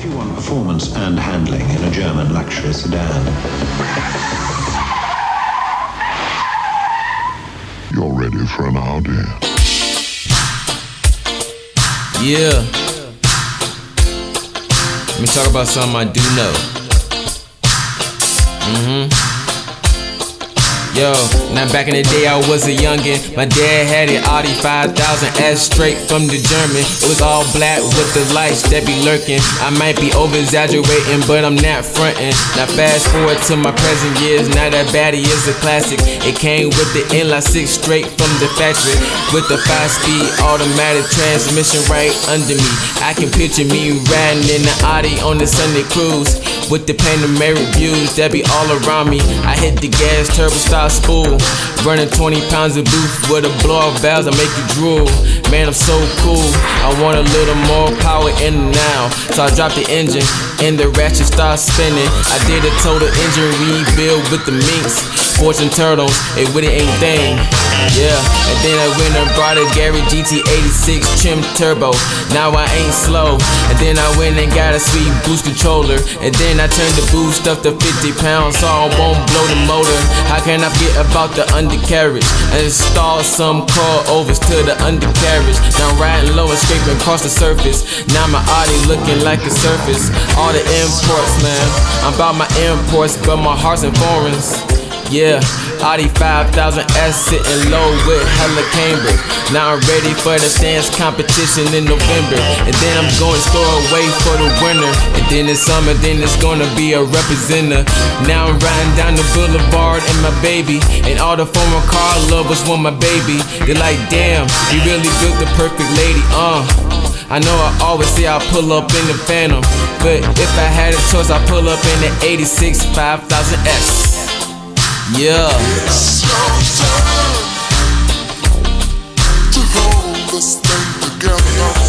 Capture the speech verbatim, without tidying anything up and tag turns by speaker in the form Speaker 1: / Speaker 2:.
Speaker 1: If you want performance and handling in a German luxury sedan,
Speaker 2: you're ready for an Audi.
Speaker 3: Yeah. Let me talk about something I do know. Mm-hmm. Yo, now back in the day I was a youngin'. My dad had an Audi five thousand S straight from the German. It was all black with the lights that be lurking. I might be over-exaggerating, but I'm not frontin'. Now fast forward to my present years. Now that baddie is a classic. It came with the inline six straight from the factory, with the five-speed automatic transmission right under me. I can picture me riding in the Audi on the Sunday cruise, with the panoramic views that be all around me. I hit the gas, turbo style spool, running twenty pounds of boost with a blow-off valves that make you drool. Man, I'm so cool. I want a little more power in and now, so I dropped the engine and the ratchet started spinning. I did a total engine rebuild with the Minx, Fortune Turtles, it really ain't thing. Yeah, and then I went and brought a Gary G T eighty-six trim turbo. Now I ain't slow. And then I went and got a sweet boost controller, and then I turned the boost up to fifty pounds so I won't blow the motor. How can I forget about the undercarriage? I installed some coilovers to the undercarriage. Now I'm riding low and scraping across the surface. Now my Audi looking like a surface. All the imports, man, I'm about my imports, but my heart's in foreigns. Yeah, Audi five thousand S sitting low with hella camber. Now I'm ready for the stance competition in November, and then I'm going store away for the winter. And then in summer, then it's gonna be a representer. Now I'm riding down the boulevard in my baby, and all the former car lovers want my baby. They're like, damn, you really built the perfect lady, uh. I know I always say I pull up in the Phantom, but if I had a choice, I pull up in the eighty-six five thousand S. Yeah.
Speaker 2: It's your turn to hold this thing together.